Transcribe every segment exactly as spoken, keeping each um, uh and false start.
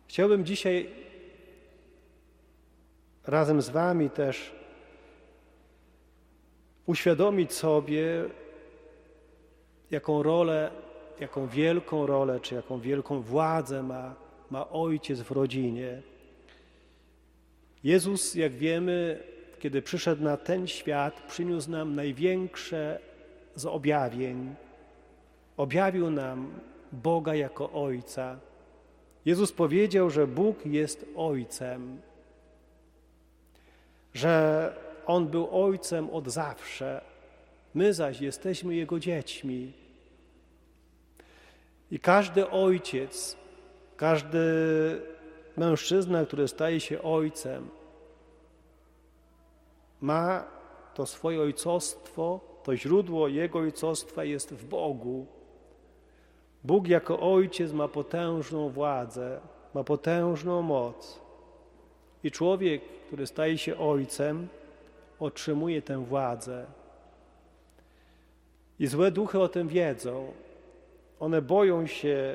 Chciałbym dzisiaj razem z wami też uświadomić sobie, jaką rolę, jaką wielką rolę, czy jaką wielką władzę ma, ma ojciec w rodzinie. Jezus, jak wiemy, kiedy przyszedł na ten świat, przyniósł nam największe z objawień. Objawił nam Boga jako Ojca. Jezus powiedział, że Bóg jest Ojcem, że On był Ojcem od zawsze, my zaś jesteśmy Jego dziećmi. I każdy ojciec, każdy mężczyzna, który staje się ojcem, ma to swoje ojcostwo, to źródło jego ojcostwa jest w Bogu. Bóg jako ojciec ma potężną władzę, ma potężną moc. I człowiek, który staje się ojcem, otrzymuje tę władzę. I złe duchy o tym wiedzą. One boją się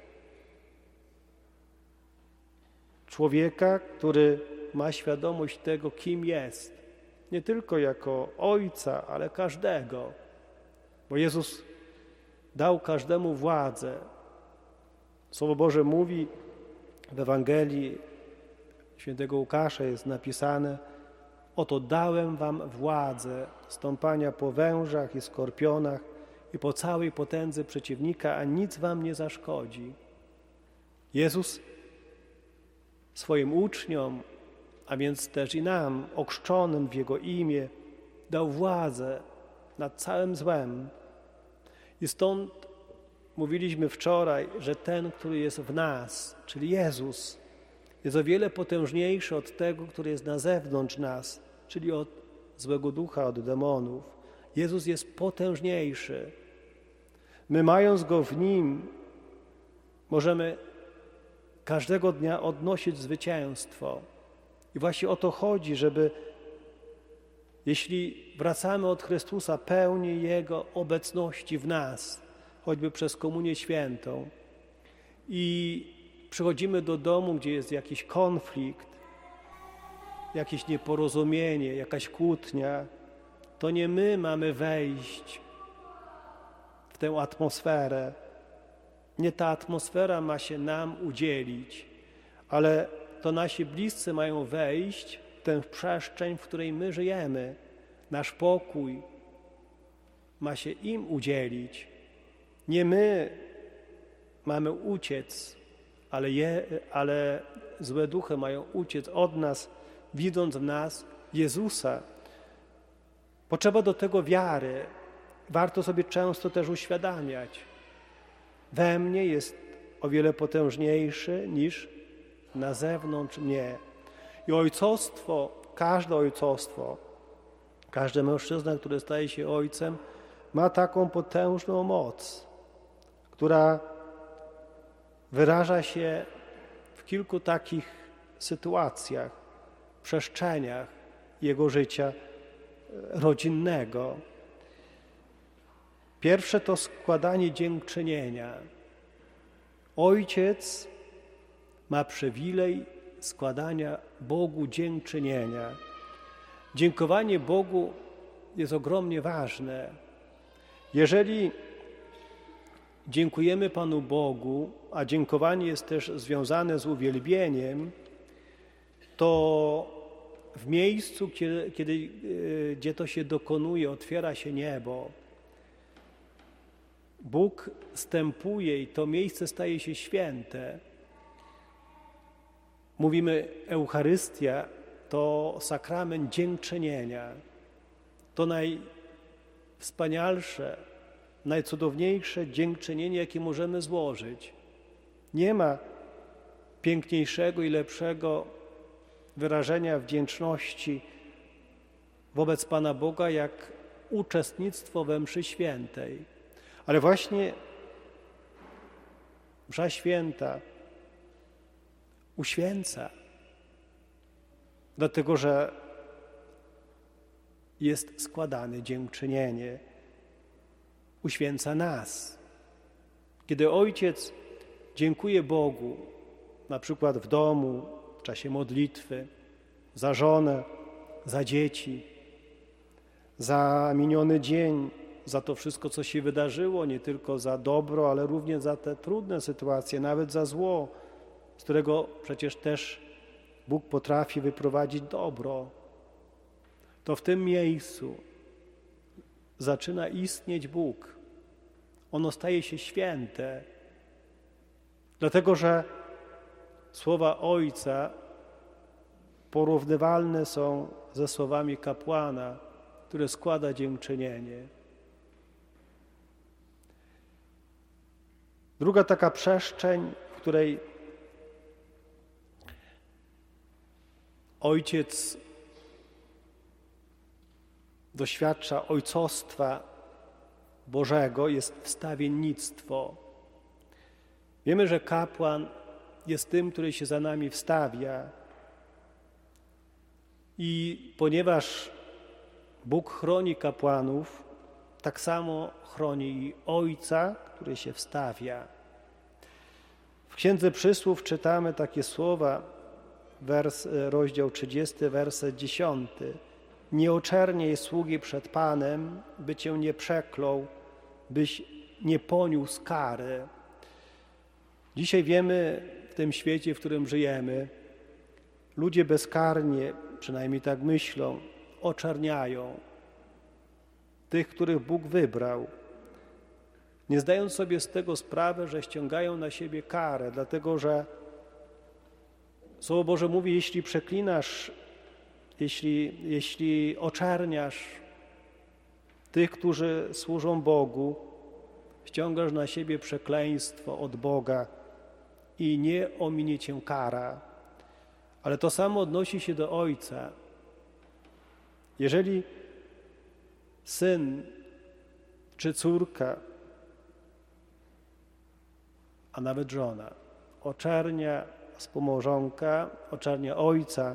człowieka, który ma świadomość tego, kim jest. Nie tylko jako ojca, ale każdego. Bo Jezus dał każdemu władzę. Słowo Boże mówi w Ewangelii świętego Łukasza jest napisane: oto dałem wam władzę stąpania po wężach i skorpionach i po całej potędze przeciwnika, a nic wam nie zaszkodzi. Jezus swoim uczniom, a więc też i nam, ochrzczonym w Jego imię, dał władzę nad całym złem. I stąd mówiliśmy wczoraj, że ten, który jest w nas, czyli Jezus, jest o wiele potężniejszy od tego, który jest na zewnątrz nas, czyli od złego ducha, od demonów. Jezus jest potężniejszy. My, mając Go w Nim, możemy każdego dnia odnosić zwycięstwo. I właśnie o to chodzi, żeby jeśli wracamy od Chrystusa, pełni Jego obecności w nas, choćby przez Komunię Świętą, i przychodzimy do domu, gdzie jest jakiś konflikt, jakieś nieporozumienie, jakaś kłótnia, to nie my mamy wejść w tę atmosferę. Nie ta atmosfera ma się nam udzielić, ale to nasi bliscy mają wejść w tę przestrzeń, w której my żyjemy. Nasz pokój ma się im udzielić. Nie my mamy uciec, ale, je, ale złe duchy mają uciec od nas, widząc w nas Jezusa. Potrzeba do tego wiary. Warto sobie często też uświadamiać. We mnie jest o wiele potężniejszy niż na zewnątrz mnie. I ojcostwo, każde ojcostwo, każdy mężczyzna, który staje się ojcem, ma taką potężną moc, która wyraża się w kilku takich sytuacjach, przestrzeniach jego życia rodzinnego. Pierwsze to składanie dziękczynienia. Ojciec ma przywilej składania Bogu dziękczynienia. Dziękowanie Bogu jest ogromnie ważne. Jeżeli dziękujemy Panu Bogu, a dziękowanie jest też związane z uwielbieniem, to w miejscu, kiedy, kiedy, gdzie to się dokonuje, otwiera się niebo. Bóg wstępuje i to miejsce staje się święte. Mówimy, Eucharystia to sakrament dziękczynienia. To najwspanialsze, najcudowniejsze dziękczynienie, jakie możemy złożyć. Nie ma piękniejszego i lepszego wyrażenia wdzięczności wobec Pana Boga, jak uczestnictwo we mszy świętej. Ale właśnie msza święta uświęca, dlatego że jest składane dziękczynienie. Uświęca nas. Kiedy Ojciec dziękuję Bogu na przykład w domu, w czasie modlitwy, za żonę, za dzieci, za miniony dzień, za to wszystko, co się wydarzyło, nie tylko za dobro, ale również za te trudne sytuacje, nawet za zło, z którego przecież też Bóg potrafi wyprowadzić dobro. To w tym miejscu zaczyna istnieć Bóg. Ono staje się święte, dlatego że słowa Ojca porównywalne są ze słowami kapłana, który składa dziękczynienie. Druga taka przestrzeń, w której Ojciec doświadcza ojcostwa Bożego, jest wstawiennictwo. Wiemy, że kapłan jest tym, który się za nami wstawia. I ponieważ Bóg chroni kapłanów, tak samo chroni i Ojca, który się wstawia. W Księdze Przysłów czytamy takie słowa, wers, rozdział trzydziesty, werset dziesiąty. Nie oczerniaj sługi przed Panem, by cię nie przeklął, byś nie poniósł kary. Dzisiaj wiemy w tym świecie, w którym żyjemy, ludzie bezkarnie, przynajmniej tak myślą, oczerniają tych, których Bóg wybrał, nie zdając sobie z tego sprawy, że ściągają na siebie karę, dlatego że Słowo Boże mówi, jeśli przeklinasz, jeśli, jeśli oczerniasz tych, którzy służą Bogu, ściągasz na siebie przekleństwo od Boga i nie ominie cię kara. Ale to samo odnosi się do Ojca. Jeżeli syn czy córka, a nawet żona oczernia współmałżonka, oczernia ojca,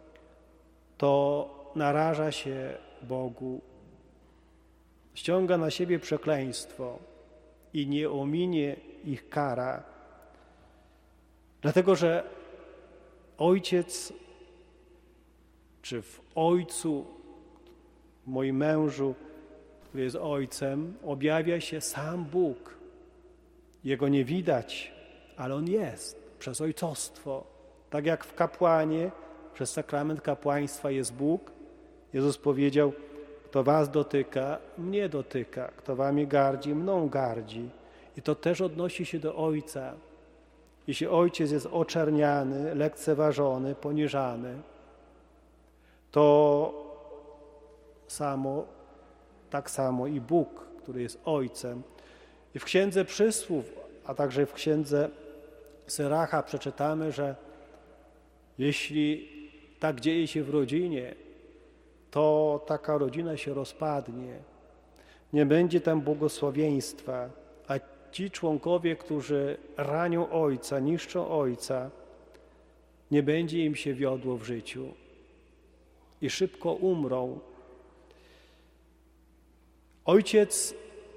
to naraża się Bogu, ściąga na siebie przekleństwo i nie ominie ich kara. Dlatego, że ojciec, czy w ojcu, w moim mężu, który jest ojcem, objawia się sam Bóg. Jego nie widać, ale On jest przez ojcostwo. Tak jak w kapłanie, przez sakrament kapłaństwa jest Bóg. Jezus powiedział, kto was dotyka, mnie dotyka. Kto wami gardzi, mną gardzi. I to też odnosi się do Ojca. Jeśli Ojciec jest oczerniany, lekceważony, poniżany, to samo, tak samo i Bóg, który jest Ojcem. I w Księdze Przysłów, a także w Księdze Syracha przeczytamy, że jeśli tak dzieje się w rodzinie, to taka rodzina się rozpadnie. Nie będzie tam błogosławieństwa, a ci członkowie, którzy ranią ojca, niszczą ojca, nie będzie im się wiodło w życiu i szybko umrą. Ojciec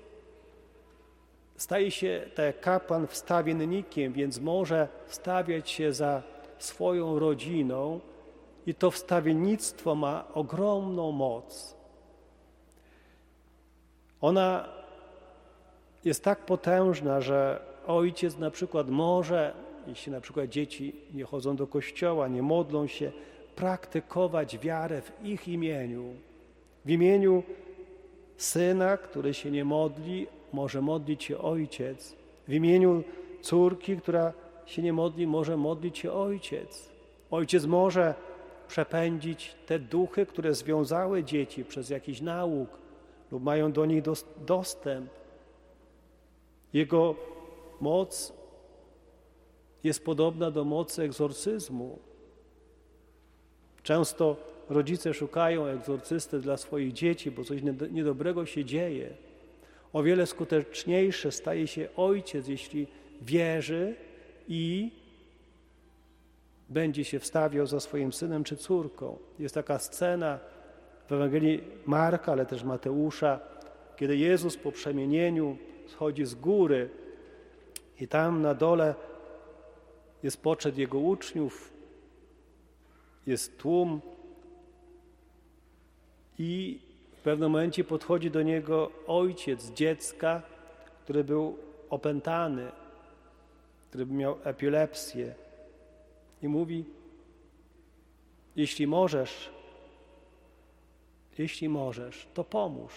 staje się, tak jak kapłan, wstawiennikiem, więc może wstawiać się za swoją rodziną i to wstawiennictwo ma ogromną moc. Ona jest tak potężna, że ojciec na przykład może, jeśli na przykład dzieci nie chodzą do kościoła, nie modlą się, praktykować wiarę w ich imieniu. W imieniu syna, który się nie modli, może modlić się ojciec. W imieniu córki, która się nie modli, może modlić się ojciec. Ojciec może przepędzić te duchy, które związały dzieci przez jakiś nauk lub mają do nich dostęp. Jego moc jest podobna do mocy egzorcyzmu. Często rodzice szukają egzorcysty dla swoich dzieci, bo coś niedobrego się dzieje. O wiele skuteczniejszy staje się ojciec, jeśli wierzy i będzie się wstawiał za swoim synem czy córką. Jest taka scena w Ewangelii Marka, ale też Mateusza, kiedy Jezus po przemienieniu schodzi z góry i tam na dole jest poczet jego uczniów, jest tłum i w pewnym momencie podchodzi do niego ojciec dziecka, który był opętany, który miał epilepsję i mówi: jeśli możesz, jeśli możesz, to pomóż.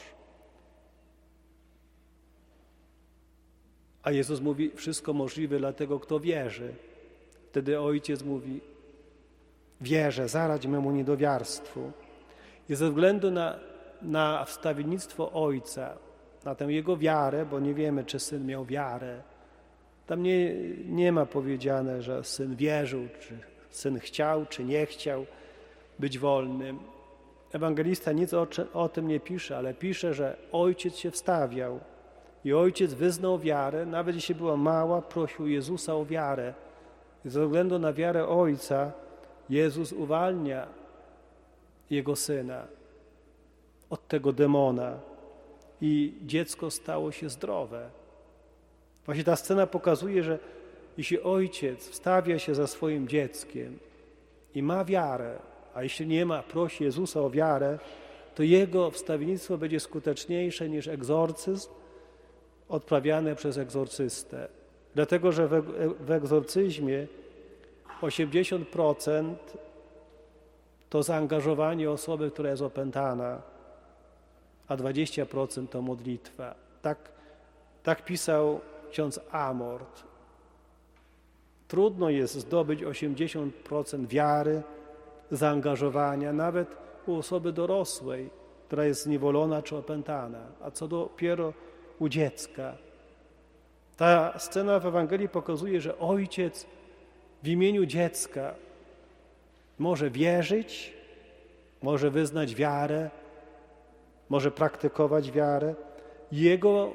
A Jezus mówi: wszystko możliwe dla tego, kto wierzy. Wtedy ojciec mówi: wierzę, zaradź memu niedowiarstwu. I ze względu na, na wstawiennictwo ojca, na tę jego wiarę, bo nie wiemy, czy syn miał wiarę, tam nie, nie ma powiedziane, że syn wierzył, czy syn chciał, czy nie chciał być wolnym. Ewangelista nic o, o tym nie pisze, ale pisze, że ojciec się wstawiał i ojciec wyznał wiarę, nawet jeśli była mała, prosił Jezusa o wiarę. I ze względu na wiarę ojca Jezus uwalnia jego syna od tego demona i dziecko stało się zdrowe. Właśnie ta scena pokazuje, że jeśli ojciec wstawia się za swoim dzieckiem i ma wiarę, a jeśli nie ma, prosi Jezusa o wiarę, to jego wstawiennictwo będzie skuteczniejsze niż egzorcyzm odprawiany przez egzorcystę. Dlatego, że w egzorcyzmie osiemdziesiąt procent to zaangażowanie osoby, która jest opętana, a dwadzieścia procent to modlitwa. Tak, tak pisał ksiądz Amort. Trudno jest zdobyć osiemdziesiąt procent wiary, zaangażowania, nawet u osoby dorosłej, która jest zniewolona czy opętana, a co dopiero u dziecka. Ta scena w Ewangelii pokazuje, że ojciec w imieniu dziecka może wierzyć, może wyznać wiarę, może praktykować wiarę. Jego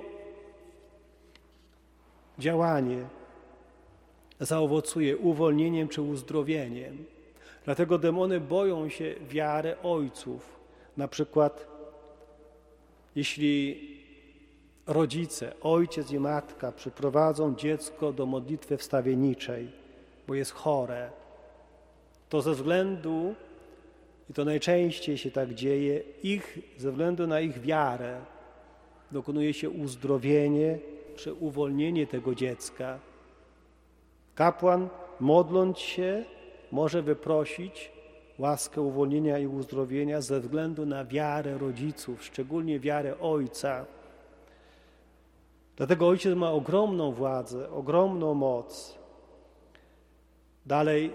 działanie zaowocuje uwolnieniem czy uzdrowieniem. Dlatego demony boją się wiary ojców. Na przykład jeśli rodzice, ojciec i matka przyprowadzą dziecko do modlitwy wstawienniczej, bo jest chore, to ze względu, i to najczęściej się tak dzieje, ich, ze względu na ich wiarę dokonuje się uzdrowienie czy uwolnienie tego dziecka. Kapłan, modląc się, może wyprosić łaskę uwolnienia i uzdrowienia ze względu na wiarę rodziców, szczególnie wiarę ojca. Dlatego ojciec ma ogromną władzę, ogromną moc. Dalej,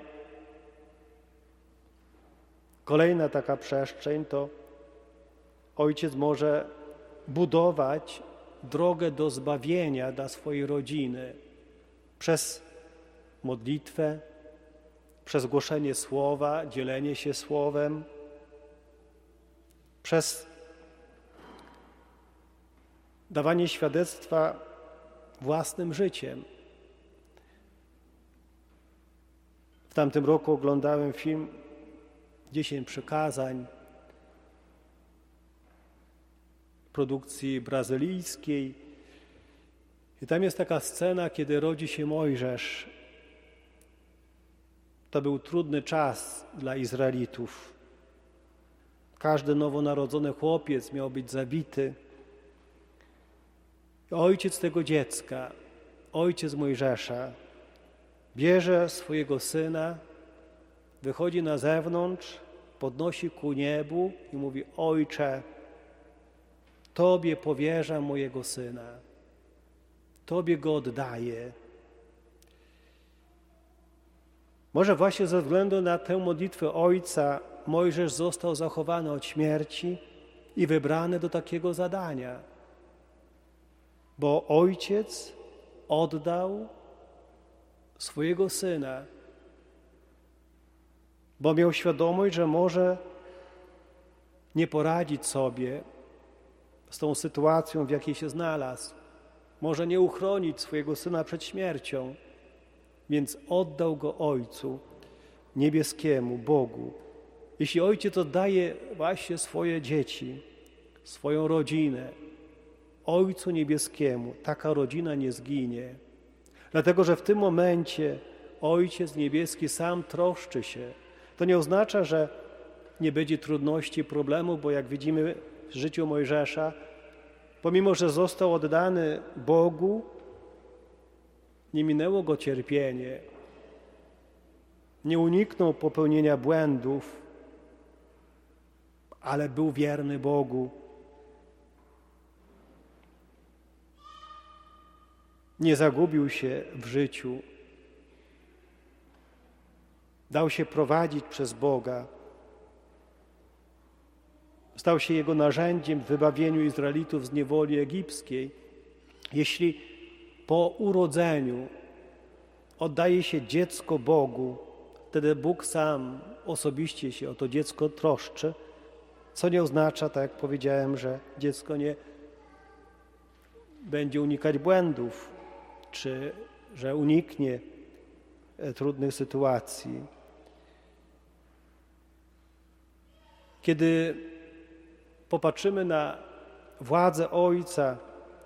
kolejna taka przestrzeń to ojciec może budować drogę do zbawienia dla swojej rodziny przez modlitwę, przez głoszenie słowa, dzielenie się słowem, przez dawanie świadectwa własnym życiem. W tamtym roku oglądałem film Dziesięć przykazań produkcji brazylijskiej i tam jest taka scena, kiedy rodzi się Mojżesz. To był trudny czas dla Izraelitów. Każdy nowonarodzony chłopiec miał być zabity. Ojciec tego dziecka, ojciec Mojżesza, bierze swojego syna, wychodzi na zewnątrz, podnosi ku niebu i mówi: Ojcze, Tobie powierzam mojego syna, Tobie go oddaję. Może właśnie ze względu na tę modlitwę ojca Mojżesz został zachowany od śmierci i wybrany do takiego zadania, bo ojciec oddał swojego syna, bo miał świadomość, że może nie poradzić sobie z tą sytuacją, w jakiej się znalazł. Może nie uchronić swojego syna przed śmiercią, więc oddał go Ojcu Niebieskiemu, Bogu. Jeśli ojciec oddaje właśnie swoje dzieci, swoją rodzinę Ojcu Niebieskiemu, taka rodzina nie zginie. Dlatego, że w tym momencie Ojciec Niebieski sam troszczy się. To nie oznacza, że nie będzie trudności, problemów, bo jak widzimy w życiu Mojżesza, pomimo że został oddany Bogu, nie minęło go cierpienie, nie uniknął popełnienia błędów, ale był wierny Bogu. Nie zagubił się w życiu. Dał się prowadzić przez Boga. Stał się Jego narzędziem w wybawieniu Izraelitów z niewoli egipskiej. Jeśli po urodzeniu oddaje się dziecko Bogu, wtedy Bóg sam osobiście się o to dziecko troszczy, co nie oznacza, tak jak powiedziałem, że dziecko nie będzie unikać błędów, czy że uniknie trudnych sytuacji. Kiedy popatrzymy na władzę Ojca,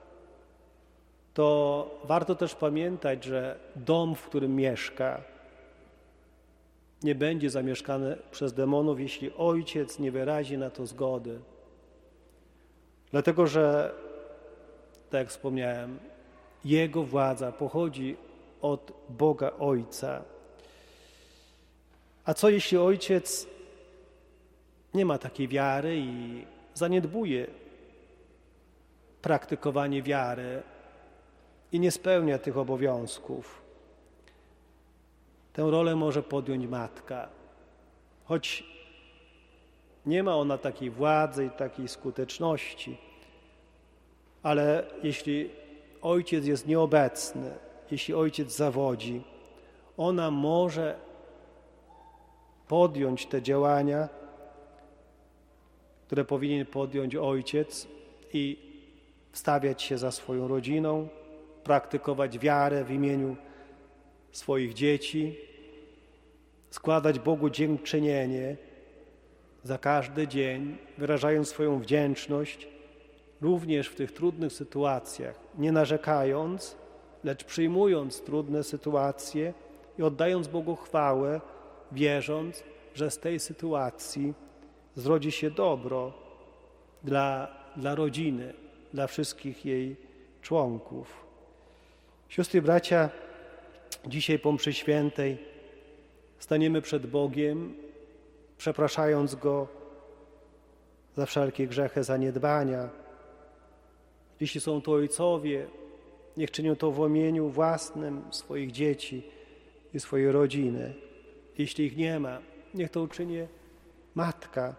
to warto też pamiętać, że dom, w którym mieszka, nie będzie zamieszkany przez demonów, jeśli Ojciec nie wyrazi na to zgody. Dlatego, że, tak jak wspomniałem, Jego władza pochodzi od Boga Ojca. A co jeśli Ojciec nie ma takiej wiary i zaniedbuje praktykowanie wiary i nie spełnia tych obowiązków? Tę rolę może podjąć matka, choć nie ma ona takiej władzy i takiej skuteczności, ale jeśli ojciec jest nieobecny, jeśli ojciec zawodzi, ona może podjąć te działania, które powinien podjąć ojciec i wstawiać się za swoją rodziną, praktykować wiarę w imieniu swoich dzieci, składać Bogu dziękczynienie za każdy dzień, wyrażając swoją wdzięczność, również w tych trudnych sytuacjach, nie narzekając, lecz przyjmując trudne sytuacje i oddając Bogu chwałę, wierząc, że z tej sytuacji zrodzi się dobro dla, dla rodziny, dla wszystkich jej członków. Siostry i bracia, dzisiaj po mszy świętej staniemy przed Bogiem, przepraszając Go za wszelkie grzechy, zaniedbania. Jeśli są to ojcowie, niech czynią to w imieniu własnym swoich dzieci i swojej rodziny. Jeśli ich nie ma, niech to uczyni matka,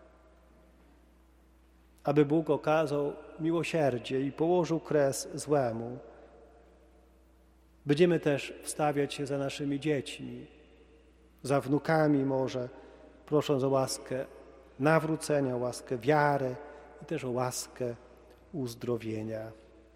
aby Bóg okazał miłosierdzie i położył kres złemu. Będziemy też wstawiać się za naszymi dziećmi, za wnukami może, prosząc o łaskę nawrócenia, o łaskę wiary i też o łaskę uzdrowienia.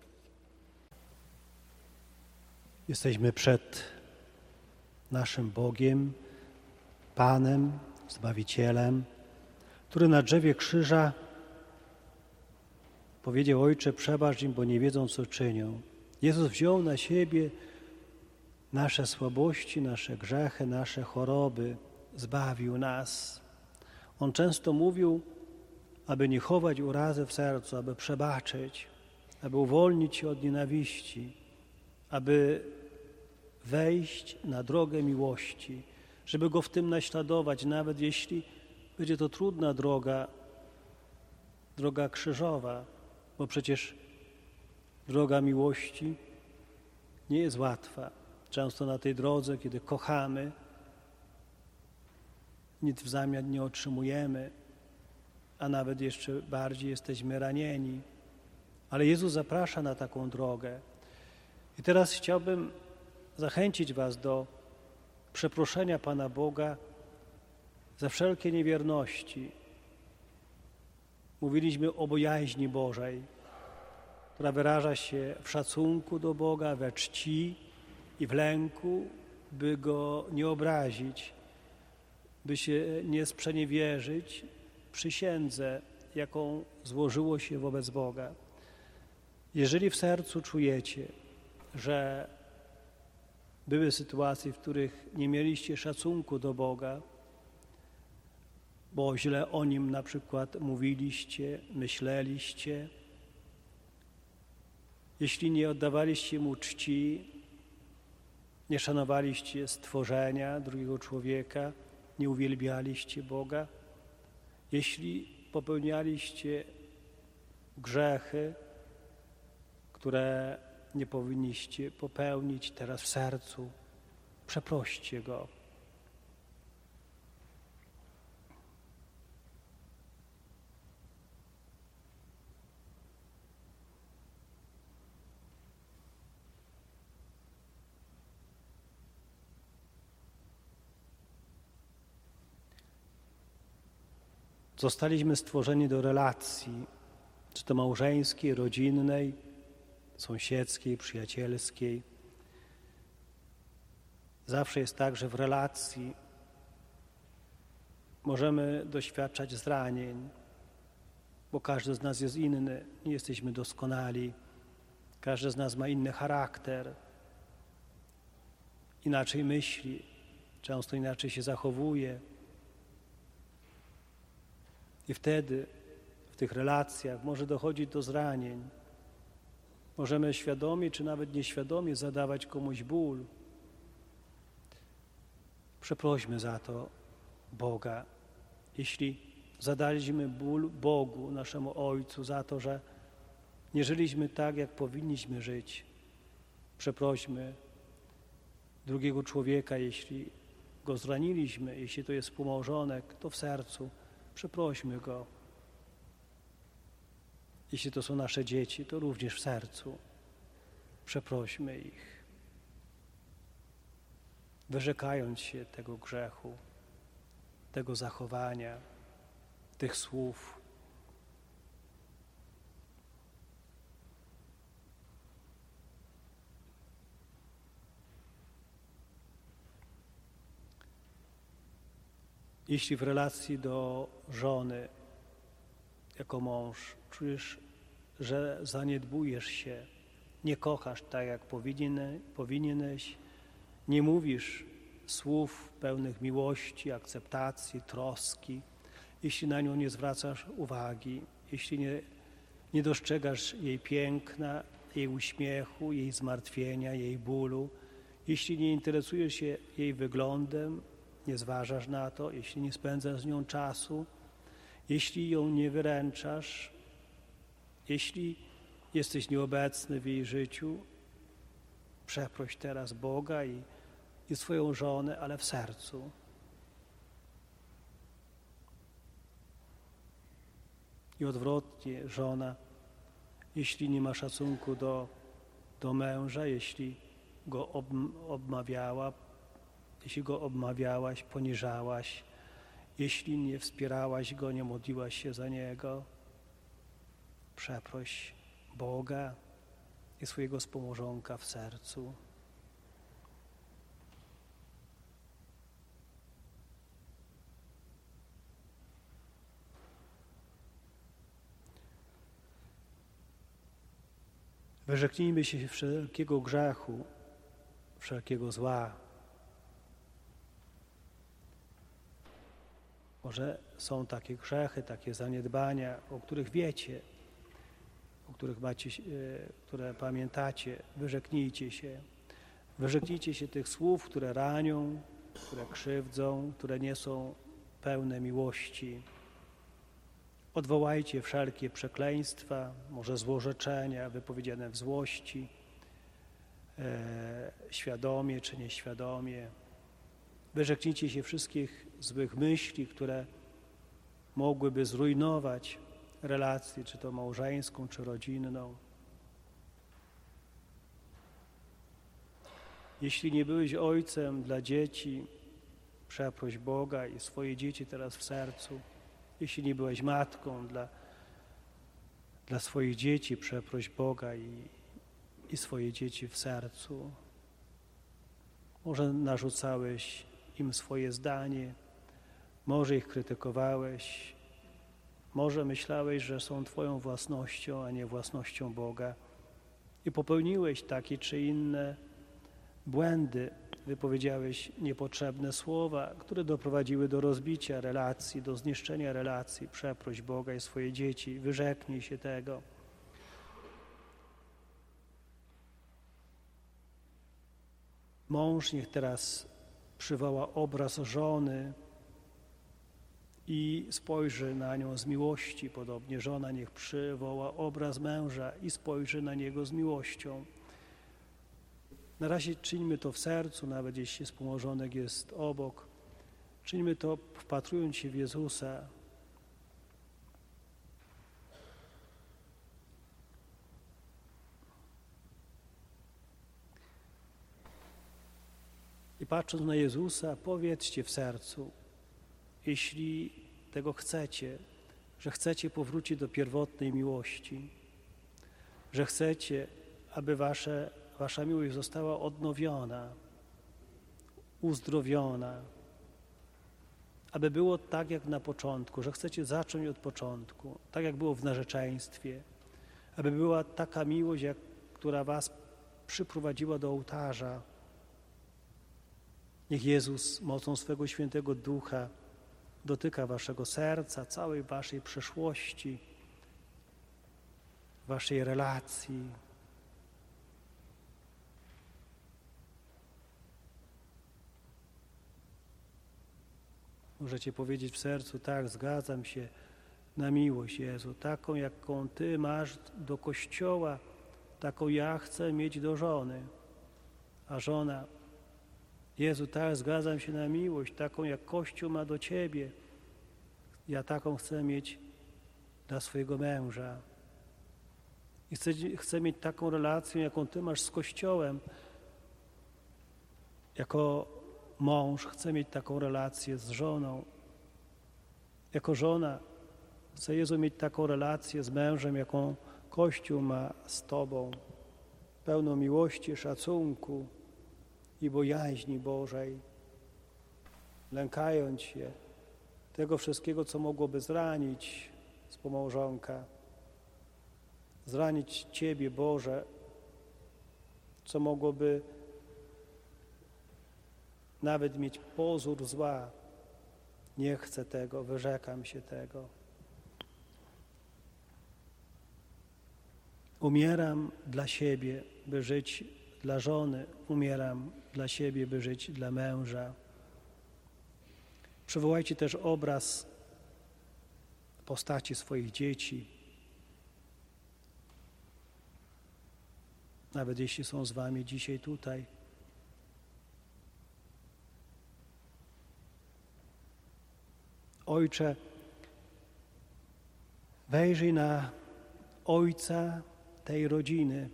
Jesteśmy przed naszym Bogiem, Panem, Zbawicielem, który na drzewie krzyża powiedział: Ojcze, przebacz im, bo nie wiedzą, co czynią. Jezus wziął na siebie nasze słabości, nasze grzechy, nasze choroby, zbawił nas. On często mówił, aby nie chować urazy w sercu, aby przebaczyć, aby uwolnić się od nienawiści, aby wejść na drogę miłości, żeby Go w tym naśladować, nawet jeśli będzie to trudna droga, droga krzyżowa, bo przecież droga miłości nie jest łatwa. Często na tej drodze, kiedy kochamy, nic w zamian nie otrzymujemy, a nawet jeszcze bardziej jesteśmy ranieni. Ale Jezus zaprasza na taką drogę. I teraz chciałbym zachęcić was do przeproszenia Pana Boga za wszelkie niewierności. Mówiliśmy o bojaźni Bożej, która wyraża się w szacunku do Boga, we czci i w lęku, by Go nie obrazić, by się nie sprzeniewierzyć przysiędze, jaką złożyło się wobec Boga. Jeżeli w sercu czujecie, że Były sytuacje, w których nie mieliście szacunku do Boga, bo źle o Nim na przykład mówiliście, myśleliście. Jeśli nie oddawaliście Mu czci, nie szanowaliście stworzenia drugiego człowieka, nie uwielbialiście Boga, jeśli popełnialiście grzechy, które nie powinniście popełnić teraz w sercu, przeproście Go. Zostaliśmy stworzeni do relacji, czy to małżeńskiej, rodzinnej, sąsiedzkiej, przyjacielskiej. Zawsze jest tak, że w relacji możemy doświadczać zranień, bo każdy z nas jest inny, nie jesteśmy doskonali. Każdy z nas ma inny charakter, inaczej myśli, często inaczej się zachowuje. I wtedy w tych relacjach może dochodzić do zranień. Możemy świadomie czy nawet nieświadomie zadawać komuś ból. Przeprośmy za to Boga. Jeśli zadaliśmy ból Bogu, naszemu Ojcu, za to, że nie żyliśmy tak, jak powinniśmy żyć, przeprośmy drugiego człowieka, jeśli go zraniliśmy, jeśli to jest współmałżonek, to w sercu przeprośmy go. Jeśli to są nasze dzieci, to również w sercu przeprośmy ich, wyrzekając się tego grzechu, tego zachowania, tych słów. Jeśli w relacji do żony, jako mąż, czujesz, że zaniedbujesz się, nie kochasz tak, jak powinien, powinieneś, nie mówisz słów pełnych miłości, akceptacji, troski, jeśli na nią nie zwracasz uwagi, jeśli nie, nie dostrzegasz jej piękna, jej uśmiechu, jej zmartwienia, jej bólu, jeśli nie interesujesz się jej wyglądem, nie zważasz na to, jeśli nie spędzasz z nią czasu, jeśli ją nie wyręczasz, jeśli jesteś nieobecny w jej życiu, przeproś teraz Boga i, i swoją żonę, ale w sercu. I odwrotnie, żona, jeśli nie ma szacunku do, do męża, jeśli go ob, obmawiała, jeśli go obmawiałaś, poniżałaś, jeśli nie wspierałaś go, nie modliłaś się za niego, przeproś Boga i swojego współmałżonka w sercu. Wyrzeknijmy się wszelkiego grzechu, wszelkiego zła. Może są takie grzechy, takie zaniedbania, o których wiecie, o których macie, które pamiętacie. Wyrzeknijcie się. Wyrzeknijcie się tych słów, które ranią, które krzywdzą, które nie są pełne miłości. Odwołajcie wszelkie przekleństwa, może złorzeczenia wypowiedziane w złości, e, świadomie czy nieświadomie. Wyrzeknijcie się wszystkich złych myśli, które mogłyby zrujnować relację, czy to małżeńską, czy rodzinną. Jeśli nie byłeś ojcem dla dzieci, przeproś Boga i swoje dzieci teraz w sercu. Jeśli nie byłeś matką dla, dla swoich dzieci, przeproś Boga i, i swoje dzieci w sercu. Może narzucałeś im swoje zdanie, może ich krytykowałeś, może myślałeś, że są twoją własnością, a nie własnością Boga i popełniłeś takie czy inne błędy, wypowiedziałeś niepotrzebne słowa, które doprowadziły do rozbicia relacji, do zniszczenia relacji. Przeproś Boga i swoje dzieci, wyrzeknij się tego. Mąż niech teraz przywoła obraz żony i spojrzy na nią z miłości. Podobnie żona niech przywoła obraz męża i spojrzy na niego z miłością. Na razie czyńmy to w sercu, nawet jeśli współmałżonek jest obok. Czyńmy to wpatrując się w Jezusa. I patrząc na Jezusa, powiedzcie w sercu, jeśli tego chcecie, że chcecie powrócić do pierwotnej miłości, że chcecie, aby wasze, wasza miłość została odnowiona, uzdrowiona, aby było tak jak na początku, że chcecie zacząć od początku, tak jak było w narzeczeństwie, aby była taka miłość, jak, która was przyprowadziła do ołtarza. Niech Jezus mocą swego Świętego Ducha dotyka waszego serca, całej waszej przeszłości, waszej relacji. Możecie powiedzieć w sercu, tak, zgadzam się na miłość, Jezu, taką, jaką Ty masz do Kościoła, taką ja chcę mieć do żony. A żona, Jezu, tak, zgadzam się na miłość, taką jak Kościół ma do Ciebie. Ja taką chcę mieć dla swojego męża. I chcę, chcę mieć taką relację, jaką Ty masz z Kościołem. Jako mąż chcę mieć taką relację z żoną. Jako żona chcę, Jezu, mieć taką relację z mężem, jaką Kościół ma z Tobą. Pełną miłości, szacunku i bojaźni Bożej, lękając się tego wszystkiego, co mogłoby zranić współmałżonka, zranić Ciebie, Boże, co mogłoby nawet mieć pozór zła. Nie chcę tego, wyrzekam się tego. Umieram dla siebie, by żyć dla żony, umieram dla siebie, by żyć dla męża. Przywołajcie też obraz postaci swoich dzieci, nawet jeśli są z wami dzisiaj tutaj. Ojcze, wejrzyj na ojca tej rodziny.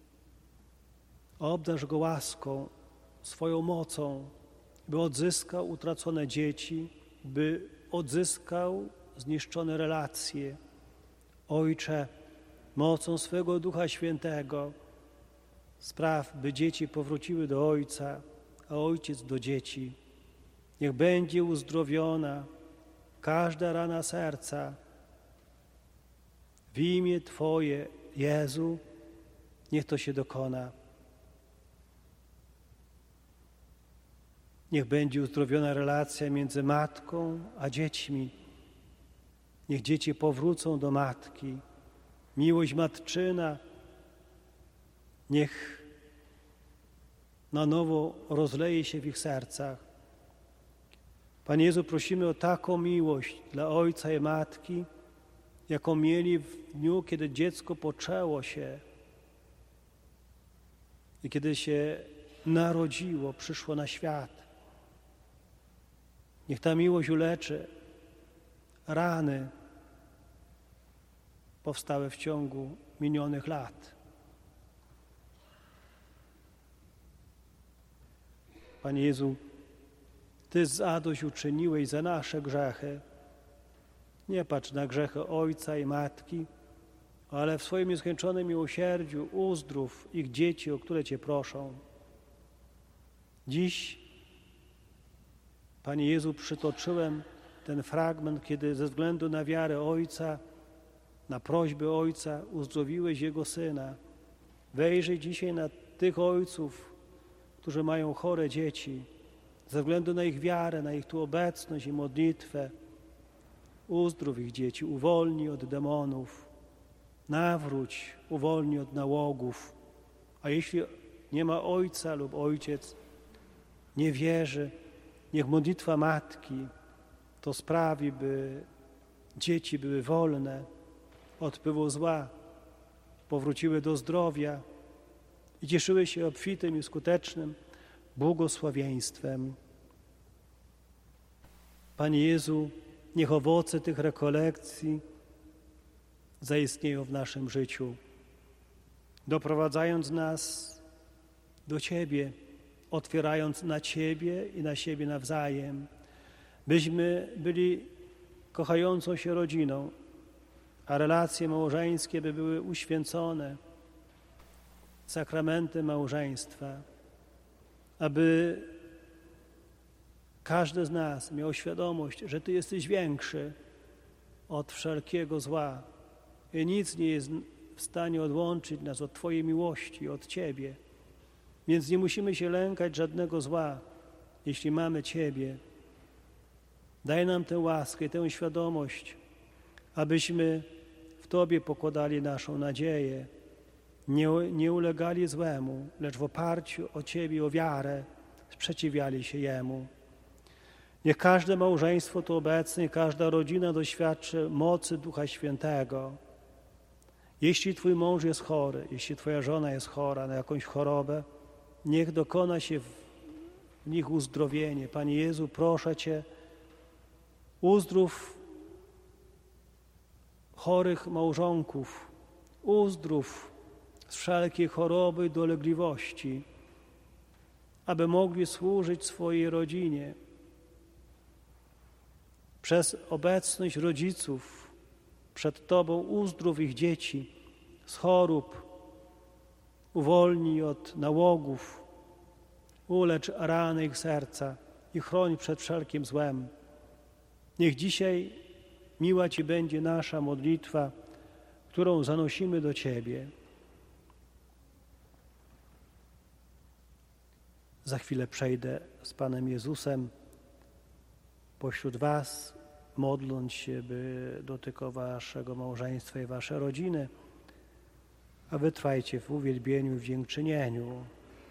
Obdarz go łaską, swoją mocą, by odzyskał utracone dzieci, by odzyskał zniszczone relacje. Ojcze, mocą swego Ducha Świętego spraw, by dzieci powróciły do Ojca, a Ojciec do dzieci. Niech będzie uzdrowiona każda rana serca. W imię Twoje, Jezu, niech to się dokona. Niech będzie uzdrowiona relacja między matką a dziećmi. Niech dzieci powrócą do matki. Miłość matczyna niech na nowo rozleje się w ich sercach. Panie Jezu, prosimy o taką miłość dla ojca i matki, jaką mieli w dniu, kiedy dziecko poczęło się i kiedy się narodziło, przyszło na świat. Niech ta miłość uleczy rany powstałe w ciągu minionych lat. Panie Jezu, Ty zadośćuczyniłeś za nasze grzechy. Nie patrz na grzechy ojca i matki, ale w swoim nieskończonym miłosierdziu uzdrów ich dzieci, o które Cię proszą. Dziś, Panie Jezu, przytoczyłem ten fragment, kiedy ze względu na wiarę Ojca, na prośbę Ojca uzdrowiłeś Jego Syna. Wejrzyj dzisiaj na tych ojców, którzy mają chore dzieci, ze względu na ich wiarę, na ich tu obecność i modlitwę, uzdrów ich dzieci, uwolnij od demonów, nawróć, uwolnij od nałogów. A jeśli nie ma ojca lub ojciec nie wierzy, niech modlitwa matki to sprawi, by dzieci były wolne od wpływu zła, powróciły do zdrowia i cieszyły się obfitym i skutecznym błogosławieństwem. Panie Jezu, niech owoce tych rekolekcji zaistnieją w naszym życiu, doprowadzając nas do Ciebie, otwierając na Ciebie i na siebie nawzajem, byśmy byli kochającą się rodziną, a relacje małżeńskie by były uświęcone sakramentem małżeństwa, aby każdy z nas miał świadomość, że Ty jesteś większy od wszelkiego zła i nic nie jest w stanie odłączyć nas od Twojej miłości, od Ciebie. Więc nie musimy się lękać żadnego zła, jeśli mamy Ciebie. Daj nam tę łaskę i tę świadomość, abyśmy w Tobie pokładali naszą nadzieję, nie, nie ulegali złemu, lecz w oparciu o Ciebie, o wiarę, sprzeciwiali się Jemu. Niech każde małżeństwo tu obecne i każda rodzina doświadczy mocy Ducha Świętego. Jeśli Twój mąż jest chory, jeśli Twoja żona jest chora na jakąś chorobę, niech dokona się w nich uzdrowienie. Panie Jezu, proszę Cię, uzdrów chorych małżonków, uzdrów z wszelkiej choroby i dolegliwości, aby mogli służyć swojej rodzinie. Przez obecność rodziców przed Tobą uzdrów ich dzieci z chorób, uwolnij od nałogów, ulecz rany ich serca i chroń przed wszelkim złem. Niech dzisiaj miła Ci będzie nasza modlitwa, którą zanosimy do Ciebie. Za chwilę przejdę z Panem Jezusem pośród Was, modląc się, by dotykał Waszego małżeństwa i Wasze rodziny, a Wy trwajcie w uwielbieniu i w dziękczynieniu.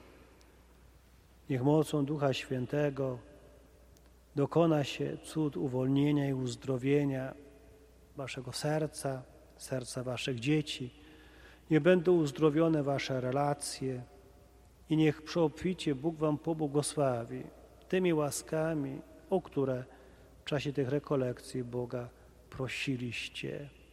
Niech mocą Ducha Świętego dokona się cud uwolnienia i uzdrowienia Waszego serca, serca Waszych dzieci. Niech będą uzdrowione Wasze relacje i niech przeobficie Bóg Wam pobłogosławi tymi łaskami, o które w czasie tych rekolekcji Boga prosiliście.